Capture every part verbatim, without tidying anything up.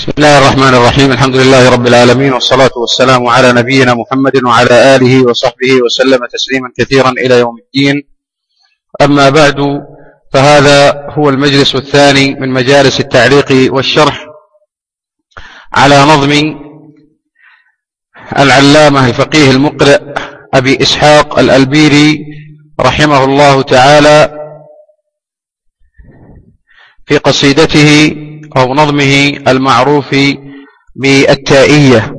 بسم الله الرحمن الرحيم. الحمد لله رب العالمين، والصلاة والسلام على نبينا محمد وعلى آله وصحبه وسلم تسليما كثيرا إلى يوم الدين. أما بعد، فهذا هو المجلس الثاني من مجالس التعليق والشرح على نظم العلامة الفقيه المقرئ أبي إسحاق الألبيري رحمه الله تعالى في قصيدته أو نظمه المعروف بالتائية.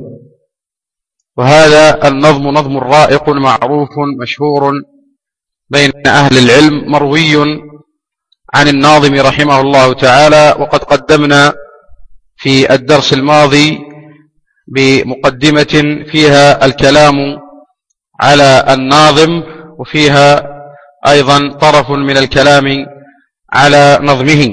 وهذا النظم نظم رائق معروف مشهور بين أهل العلم، مروي عن الناظم رحمه الله تعالى. وقد قدمنا في الدرس الماضي بمقدمة فيها الكلام على الناظم، وفيها أيضا طرف من الكلام على نظمه.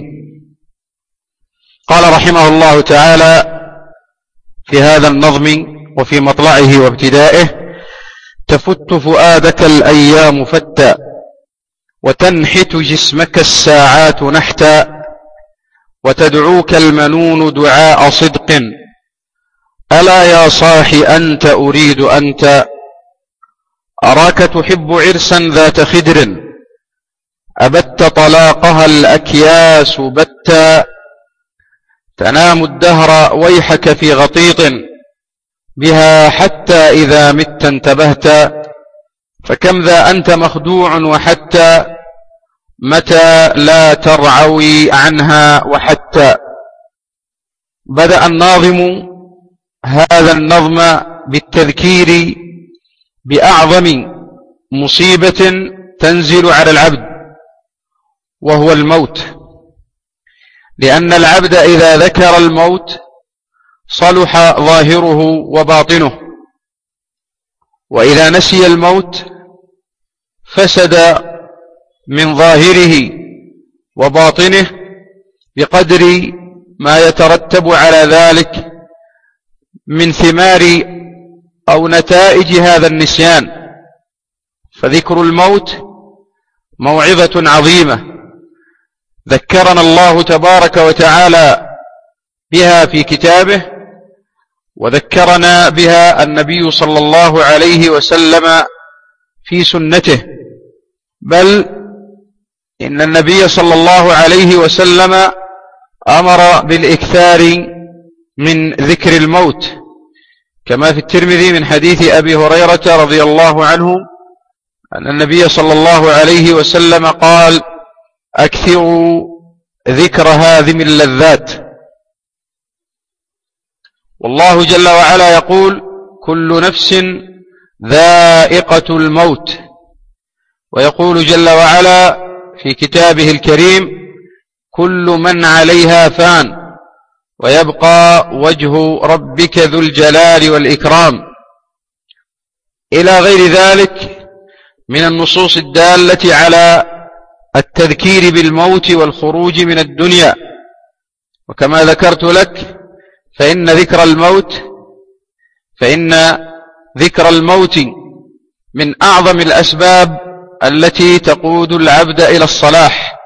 قال رحمه الله تعالى في هذا النظم وفي مطلعه وابتدائه: تفت فؤادك الأيام فتى، وتنحت جسمك الساعات نحتا، وتدعوك المنون دعاء صدق، ألا يا صاح أنت أريد أنت، أراك تحب عرسا ذات خدر، أبت طلاقها الأكياس بتا، تنام الدهر ويحك في غطيط بها حتى إذا مت انتبهت، فكم ذا أنت مخدوع وحتى متى لا ترعوي عنها وحتى. بدأ الناظم هذا النظم بالتذكير بأعظم مصيبة تنزل على العبد، وهو الموت، لأن العبد إذا ذكر الموت صلح ظاهره وباطنه، وإذا نسي الموت فسد من ظاهره وباطنه بقدر ما يترتب على ذلك من ثمار أو نتائج هذا النسيان. فذكر الموت موعظة عظيمة ذكرنا الله تبارك وتعالى بها في كتابه، وذكرنا بها النبي صلى الله عليه وسلم في سنته، بل إن النبي صلى الله عليه وسلم أمر بالإكثار من ذكر الموت، كما في الترمذي من حديث أبي هريرة رضي الله عنه أن النبي صلى الله عليه وسلم قال: أكثروا ذكر هذه اللذات. والله جل وعلا يقول: كل نفس ذائقة الموت. ويقول جل وعلا في كتابه الكريم: كل من عليها فان، ويبقى وجه ربك ذو الجلال والإكرام، إلى غير ذلك من النصوص الدالة على التذكير بالموت والخروج من الدنيا. وكما ذكرت لك فإن ذكر الموت فإن ذكر الموت من أعظم الأسباب التي تقود العبد إلى الصلاح،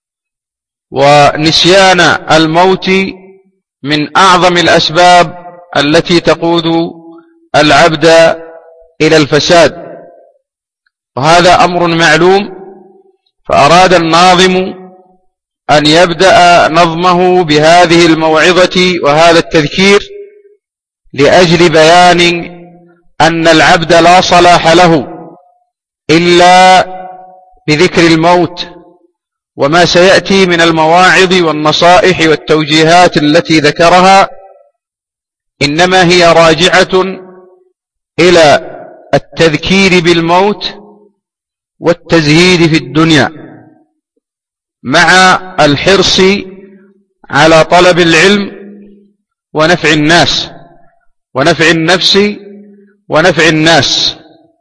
ونسيان الموت من أعظم الأسباب التي تقود العبد إلى الفساد، وهذا أمر معلوم. فأراد الناظم أن يبدأ نظمه بهذه الموعظة وهذا التذكير لأجل بيان أن العبد لا صلاح له إلا بذكر الموت، وما سيأتي من المواعظ والنصائح والتوجيهات التي ذكرها إنما هي راجعة إلى التذكير بالموت والتزهيد في الدنيا، مع الحرص على طلب العلم ونفع الناس ونفع النفس ونفع الناس.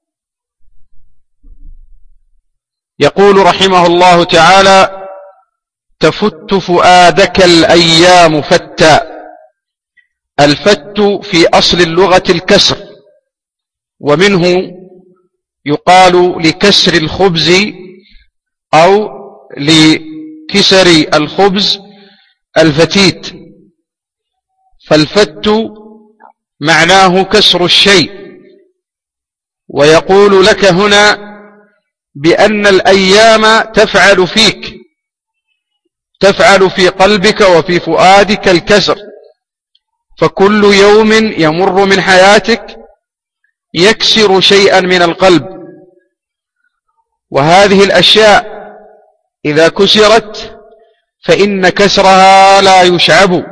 يقول رحمه الله تعالى: تفت فؤادك الأيام فتى. الفت في أصل اللغة الكسر، ومنه يقال لكسر الخبز أو لكسر الخبز الفتيت، فالفت معناه كسر الشيء. ويقول لك هنا بأن الأيام تفعل فيك، تفعل في قلبك وفي فؤادك الكسر، فكل يوم يمر من حياتك يكسر شيئا من القلب، وهذه الأشياء إذا كسرت فإن كسرها لا يشعب.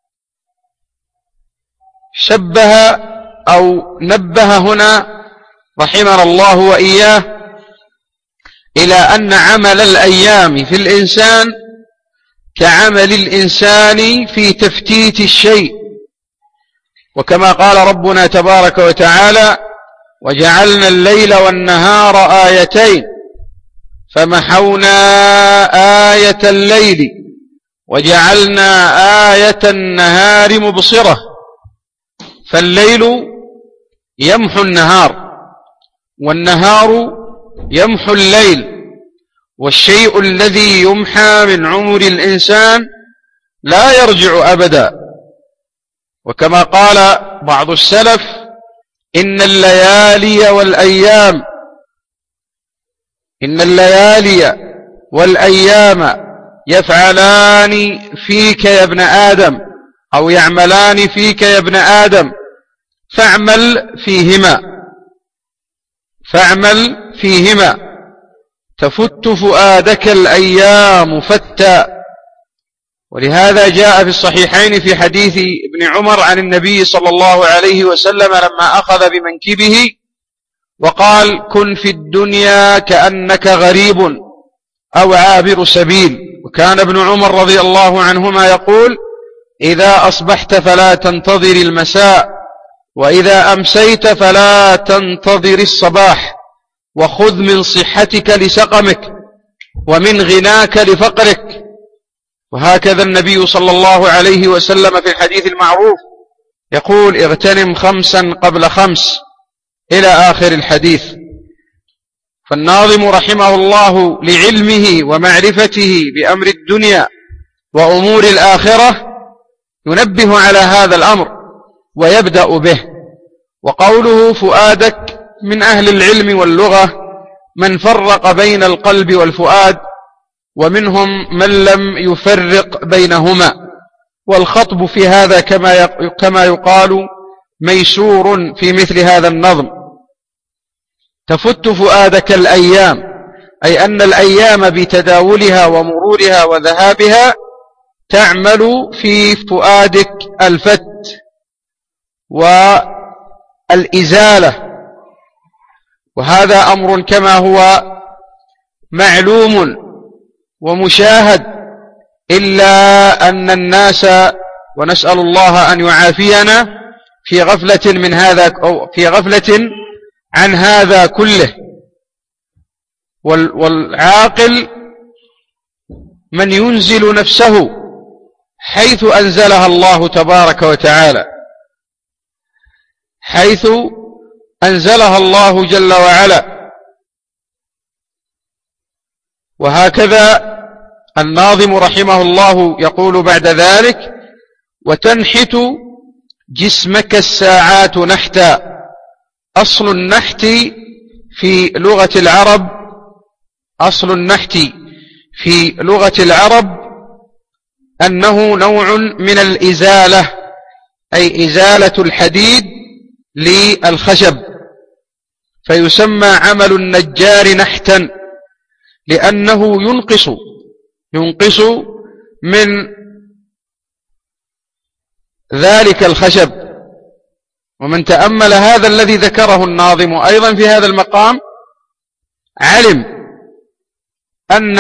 شبه أو نبه هنا رحمنا الله وإياه إلى أن عمل الأيام في الإنسان كعمل الإنسان في تفتيت الشيء، وكما قال ربنا تبارك وتعالى: وجعلنا الليل والنهار آيتين فمحونا آية الليل وجعلنا آية النهار مبصرة. فالليل يمحو النهار والنهار يمحو الليل، والشيء الذي يمحى من عمر الإنسان لا يرجع أبدا. وكما قال بعض السلف: إن الليالي والأيام إن الليالي والأيام يفعلان فيك يا ابن آدم، أو يعملان فيك يا ابن آدم، فاعمل فيهما فاعمل فيهما تفت فؤادك الأيام فتى. ولهذا جاء في الصحيحين في حديث ابن عمر عن النبي صلى الله عليه وسلم لما أخذ بمنكبه وقال: كن في الدنيا كأنك غريب أو عابر سبيل. وكان ابن عمر رضي الله عنهما يقول: إذا أصبحت فلا تنتظر المساء، وإذا أمسيت فلا تنتظر الصباح، وخذ من صحتك لسقمك ومن غناك لفقرك. وهكذا النبي صلى الله عليه وسلم في الحديث المعروف يقول: اغتنم خمسا قبل خمس، إلى آخر الحديث. فالناظم رحمه الله لعلمه ومعرفته بأمر الدنيا وأمور الآخرة ينبه على هذا الأمر ويبدأ به. وقوله فؤادك من أهل العلم واللغة من فرق بين القلب والفؤاد، ومنهم من لم يفرق بينهما. والخطب في هذا كما يقال ميسور في مثل هذا النظم. تفت فؤادك الأيام، أي أن الأيام بتداولها ومرورها وذهابها تعمل في فؤادك الفت والإزالة. وهذا أمر كما هو معلوم ومشاهد، إلا أن الناس، ونسأل الله أن يعافينا، في غفلة من هذا أو في غفلة عن هذا كله. والعاقل من ينزل نفسه حيث أنزلها الله تبارك وتعالى، حيث أنزلها الله جل وعلا. وهكذا الناظم رحمه الله يقول بعد ذلك: وتنحت جسمك الساعات نحتا. أصل النحت في لغة العرب أصل النحت في لغة العرب أنه نوع من الإزالة، أي إزالة الحديد للخشب، فيسمى عمل النجار نحتا، لأنه ينقص ينقص من ذلك الخشب. ومن تأمل هذا الذي ذكره الناظم أيضا في هذا المقام علم أن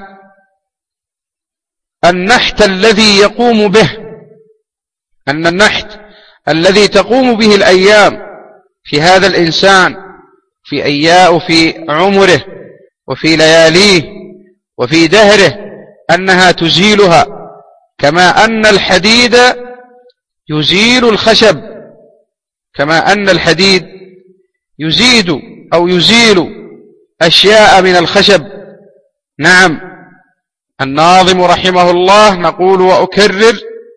النحت الذي يقوم به أن النحت الذي تقوم به الأيام في هذا الإنسان في أيام في عمره وفي لياليه وفي دهره أنها تزيلها، كما أن الحديد يزيل الخشب، كما أن الحديد يزيد أو يزيل أشياء من الخشب. نعم، الناظم رحمه الله نقول وأكرر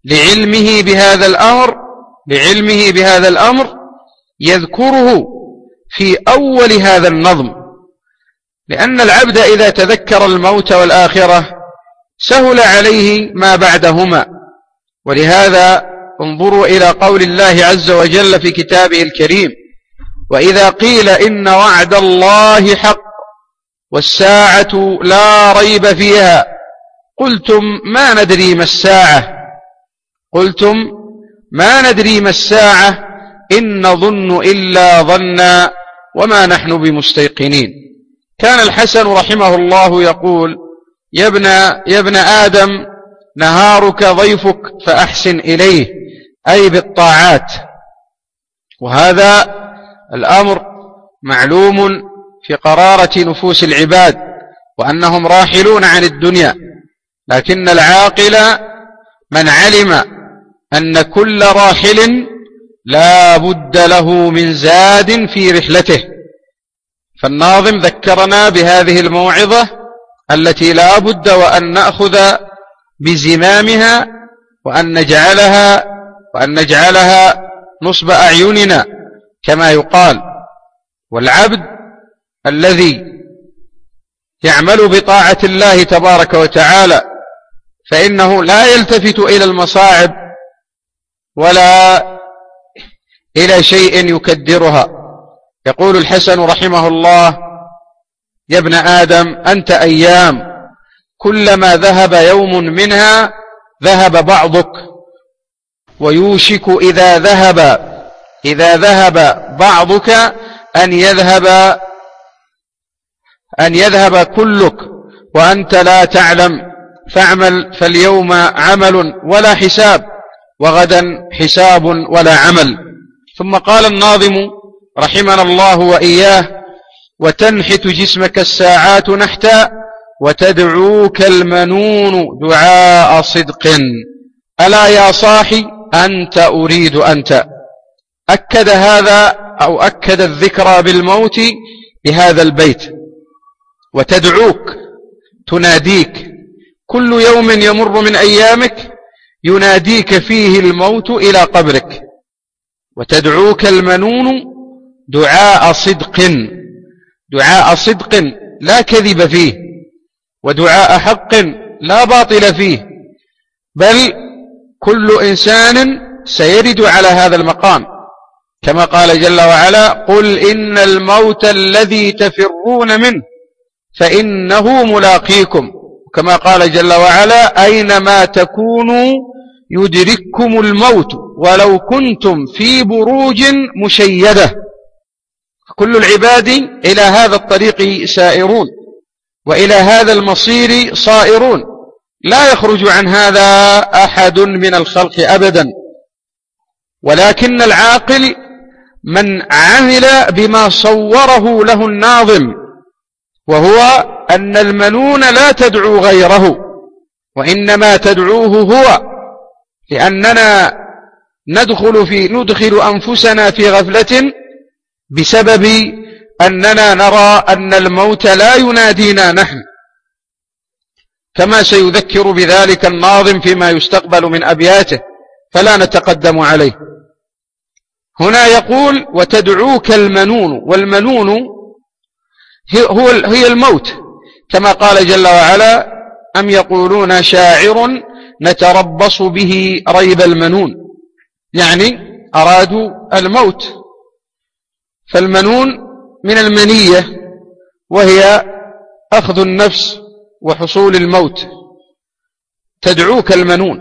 لعلمه بهذا الأمر لعلمه بهذا الأمر يذكره في أول هذا النظم، لأن العبد إذا تذكر الموت والآخرة سهل عليه ما بعدهما. ولهذا انظروا إلى قول الله عز وجل في كتابه الكريم: وإذا قيل إن وعد الله حق والساعة لا ريب فيها قلتم ما ندري ما الساعة قلتم ما ندري ما الساعة إن نظن إلا ظنا وما نحن بمستيقنين. كان الحسن رحمه الله يقول: يا ابن, يا ابن آدم نهارك ضيفك فأحسن إليه، أي بالطاعات. وهذا الأمر معلوم في قرارة نفوس العباد وأنهم راحلون عن الدنيا، لكن العاقل من علم أن كل راحل لا بد له من زاد في رحلته. فالناظم ذكرنا بهذه الموعظة التي لا بد وأن نأخذ بزمامها وأن نجعلها وأن نجعلها نصب أعيننا كما يقال. والعبد الذي يعمل بطاعة الله تبارك وتعالى فإنه لا يلتفت إلى المصاعب ولا إلى شيء يكدرها. يقول الحسن رحمه الله: يا ابن آدم أنت أيام كلما ذهب يوم منها ذهب بعضك، ويوشك إذا ذهب إذا ذهب بعضك أن يذهب أن يذهب كلك وأنت لا تعلم، فاعمل فاليوم عمل ولا حساب وغدا حساب ولا عمل. ثم قال الناظم رحمنا الله وإياه: وتنحت جسمك الساعات نحتا وتدعوك المنون دعاء صدق، ألا يا صاحي أنت أريد أنت. أكد هذا أو أكد الذكرى بالموت بهذا البيت: وتدعوك، تناديك، كل يوم يمر من أيامك يناديك فيه الموت إلى قبرك. وتدعوك المنون دعاء صدق، دعاء صدق لا كذب فيه، ودعاء حق لا باطل فيه، بل كل إنسان سيرد على هذا المقام، كما قال جل وعلا: قل إن الموت الذي تفرون منه فإنه ملاقيكم، كما قال جل وعلا: أينما تكونوا يدرككم الموت ولو كنتم في بروج مشيدة. كل العباد إلى هذا الطريق سائرون وإلى هذا المصير صائرون، لا يخرج عن هذا أحد من الخلق أبدا. ولكن العاقل من عمل بما صوره له الناظم، وهو أن المنون لا تدعو غيره وإنما تدعوه هو، لأننا ندخل في ندخل أنفسنا في غفلة بسبب أننا نرى أن الموت لا ينادينا نحن، كما سيذكر بذلك الناظم فيما يستقبل من أبياته، فلا نتقدم عليه. هنا يقول: وتدعوك المنون، والمنون هو هي الموت، كما قال جل وعلا: أم يقولون شاعر نتربص به ريب المنون، يعني أرادوا الموت. فالمنون من المنية، وهي أخذ النفس وحصول الموت. تدعوك المنون،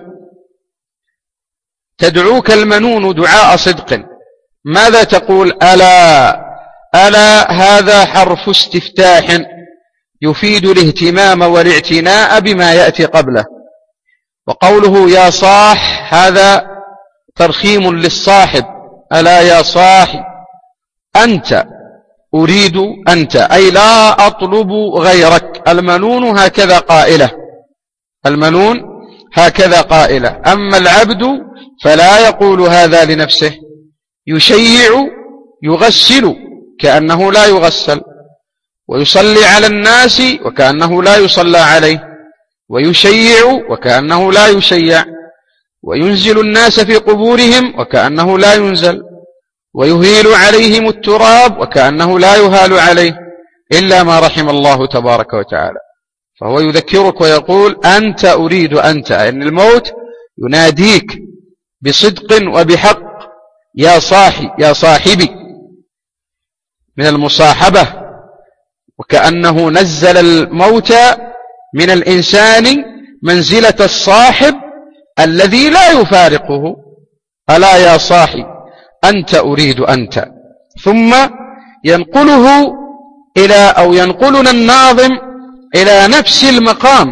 تدعوك المنون دعاء صدق. ماذا تقول؟ ألا ألا هذا حرف استفتاح يفيد الاهتمام والاعتناء بما يأتي قبله. وقوله يا صاح هذا ترخيم للصاحب: ألا يا صاحي أنت أريد أنت، أي لا أطلب غيرك. المنون هكذا قائلة، المنون هكذا قائلة. أما العبد فلا يقول هذا لنفسه، يشيع يغسل كأنه لا يغسل، ويصلي على الناس وكأنه لا يصلى عليه، ويشيع وكأنه لا يشيع. وينزل الناس في قبورهم وكأنه لا ينزل، ويهيل عليهم التراب وكأنه لا يهال عليه إلا ما رحم الله تبارك وتعالى. فهو يذكرك ويقول أنت أريد أنت، أن الموت يناديك بصدق وبحق يا صاحي يا صاحبي، من المصاحبة، وكأنه نزل الموت من الإنسان منزلة الصاحب الذي لا يفارقه. ألا يا صاحي أنت أريد أنت. ثم ينقله إلى أو ينقلنا الناظم إلى نفس المقام،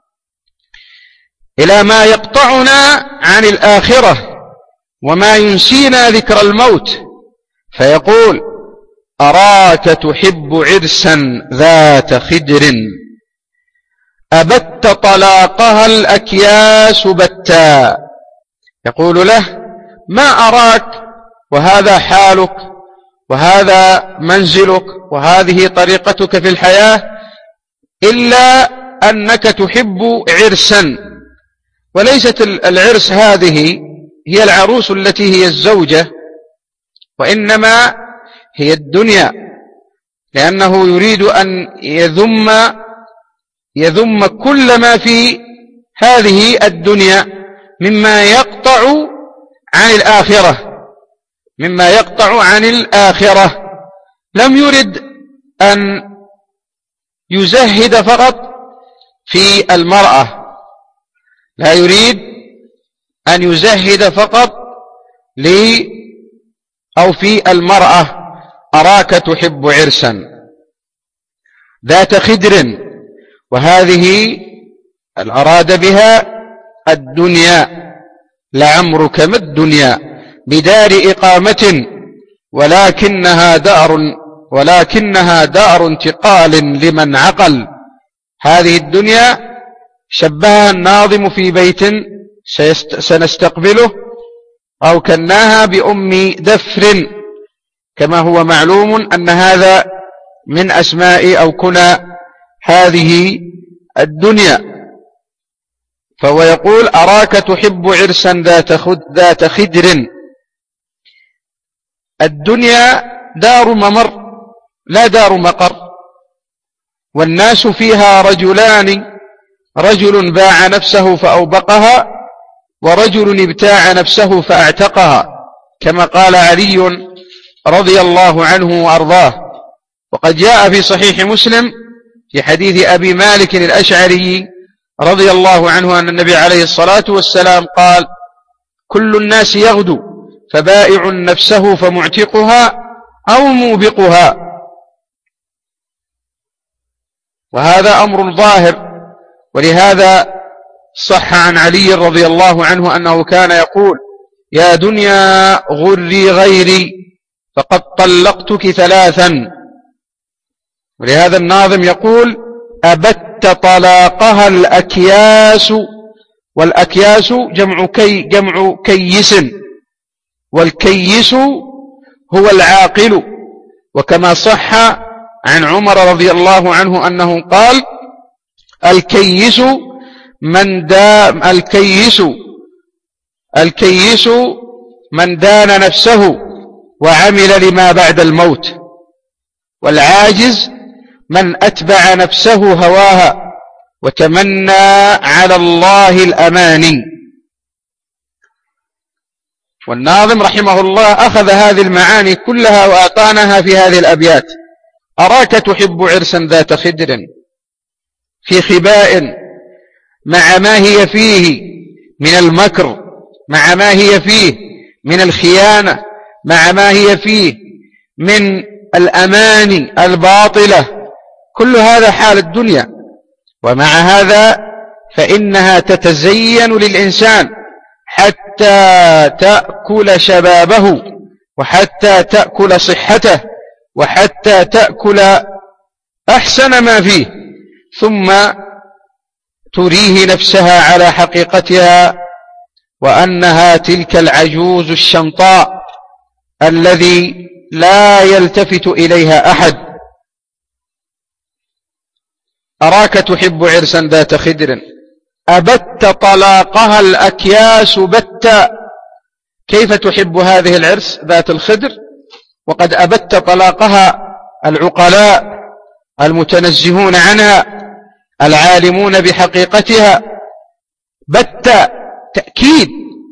إلى ما يقطعنا عن الآخرة وما ينسينا ذكر الموت، فيقول أراك تحب عرسا ذات خدر أبت طلاقها الأكياس بتا. يقول له ما أراك وهذا حالك وهذا منزلك وهذه طريقتك في الحياة إلا أنك تحب عرسا، وليست العرس هذه هي العروس التي هي الزوجة، وإنما هي الدنيا، لأنه يريد أن يذم يذم كل ما في هذه الدنيا مما يقطع عن الآخرة مما يقطع عن الآخرة. لم يرد أن يزهد فقط في المرأة، لا يريد أن يزهد فقط لي أو في المرأة. أراك تحب عرسا ذات خدر، وهذه الأراد بها الدنيا، لعمرك ما الدنيا بدار إقامة ولكنها دار ولكنها دار انتقال لمن عقل. هذه الدنيا شبهها الناظم في بيت سنستقبله أو كناها بأم دفر، كما هو معلوم أن هذا من أسماء أو كنى هذه الدنيا. فهو يقول أراك تحب عرسا ذات خدر. الدنيا دار ممر لا دار مقر، والناس فيها رجلان، رجل باع نفسه فأوبقها ورجل ابتاع نفسه فأعتقها، كما قال علي رضي الله عنه وأرضاه. وقد جاء في صحيح مسلم في حديث أبي مالك الأشعري رضي الله عنه أن النبي عليه الصلاة والسلام قال كل الناس يغدو فبائع نفسه فمعتقها أو موبقها. وهذا أمر ظاهر، ولهذا صح عن علي رضي الله عنه أنه كان يقول يا دنيا غري غيري فقد طلقتك ثلاثا. ولهذا الناظم يقول أبت طلاقها الأكياس، والأكياس جمع, كي جمع كيس، والكيس هو العاقل. وكما صح عن عمر رضي الله عنه أنه قال الكيس من دام الكيس الكيس من دان نفسه وعمل لما بعد الموت، والعاجز من أتبع نفسه هواها وتمنى على الله الأماني. والناظم رحمه الله أخذ هذه المعاني كلها وأطانها في هذه الأبيات. أراك تحب عرسا ذات خدر في خباء مع ما هي فيه من المكر، مع ما هي فيه من الخيانة، مع ما هي فيه من الأماني الباطلة، كل هذا حال الدنيا. ومع هذا فإنها تتزين للإنسان حتى تأكل شبابه، وحتى تأكل صحته، وحتى تأكل أحسن ما فيه، ثم تريه نفسها على حقيقتها، وأنها تلك العجوز الشمطاء الذي لا يلتفت إليها أحد. أراك تحب عرسا ذات خدر أبت طلاقها الأكياس بتا. كيف تحب هذه العرس ذات الخدر وقد أبت طلاقها العقلاء المتنزهون عنها العالمون بحقيقتها؟ بت تأكيد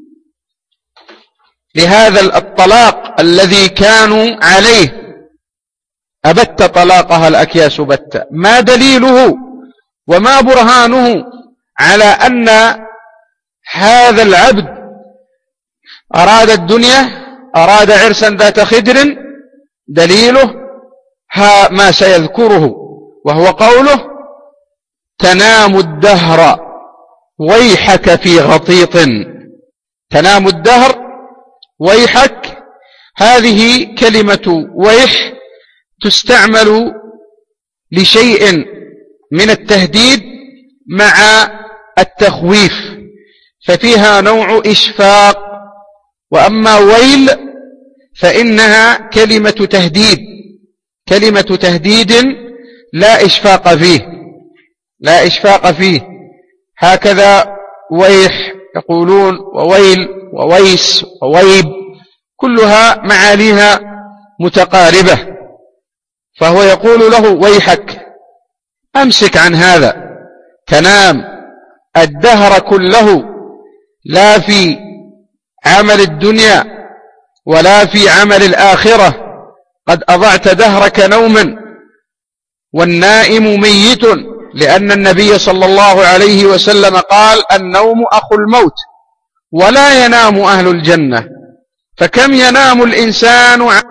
لهذا الطلاق الذي كانوا عليه. أبت طلاقها الأكياس بت. ما دليله وما برهانه على أن هذا العبد أراد الدنيا، أراد عرسا ذات خدر؟ دليله ها ما سيذكره، وهو قوله: تنام الدهر ويحك في غطيط. تنام الدهر ويحك، هذه كلمة ويح تستعمل لشيء من التهديد مع التخويف، ففيها نوع إشفاق. وأما ويل فإنها كلمة تهديد، كلمة تهديد لا إشفاق فيه، لا إشفاق فيه. هكذا ويح يقولون، وويل وويس وويب، كلها معانيها متقاربة. فهو يقول له: ويحك، أمسك عن هذا. تنام الدهر كله، لا في عمل الدنيا ولا في عمل الآخرة، قد أضعت دهرك نوما، والنائم ميت، لأن النبي صلى الله عليه وسلم قال: النوم أخو الموت، ولا ينام أهل الجنة. فكم ينام الإنسان عن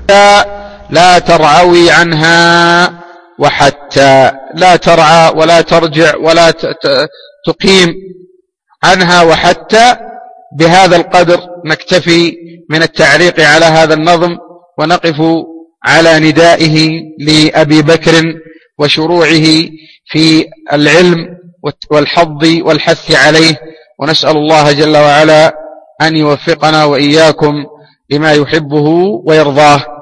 لا ترعوي عنها وحتى، لا ترعى ولا ترجع ولا تقيم عنها وحتى. بهذا القدر نكتفي من التعليق على هذا النظم، ونقف على ندائه لأبي بكر وشروعه في العلم والحظ والحث عليه، ونسأل الله جل وعلا أن يوفقنا وإياكم لما يحبه ويرضاه.